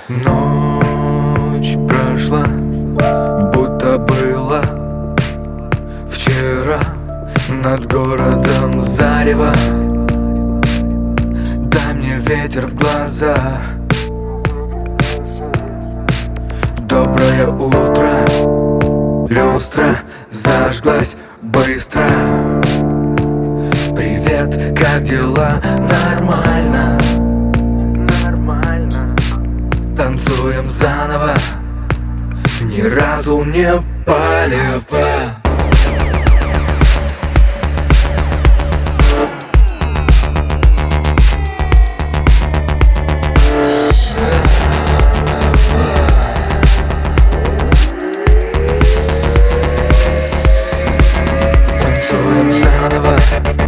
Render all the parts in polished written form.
Ночь прошла, будто было вчера. Над городом зарево. Дай мне ветер в глаза. Доброе утро. Люстра зажглась быстро. Привет, как дела? Нормально. Танцуем заново, ни разу не палево. Танцуем заново.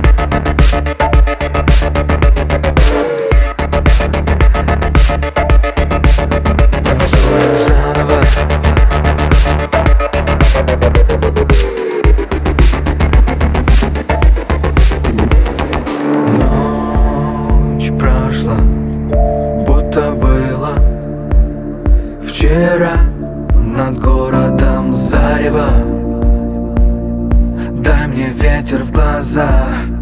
Прошла, будто было вчера. Над городом зарево. Дай мне ветер в глаза.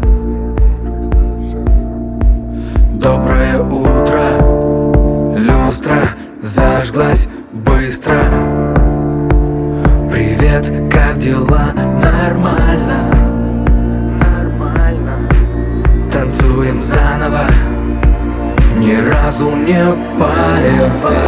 Доброе утро. Люстра зажглась быстро. Привет, как дела? Нормально. Танцуем заново, ни разу не палево.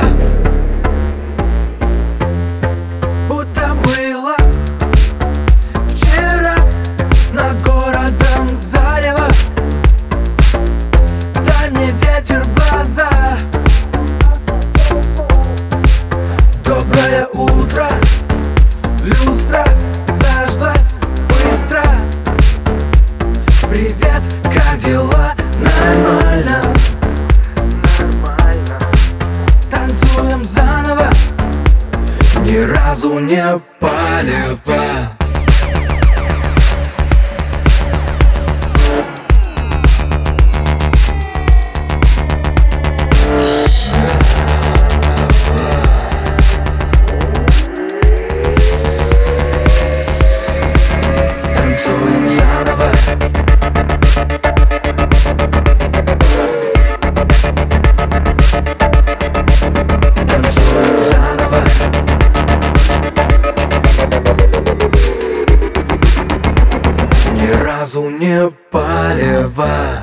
Будто было вчера. Над городом зарево. Дай мне ветер в глаза. Доброе утро. Люстра зажглась быстро. Привет, как дела? Нормально. Танцуем заново, ни разу не палево. Танцуем заново. Ни разу не палево.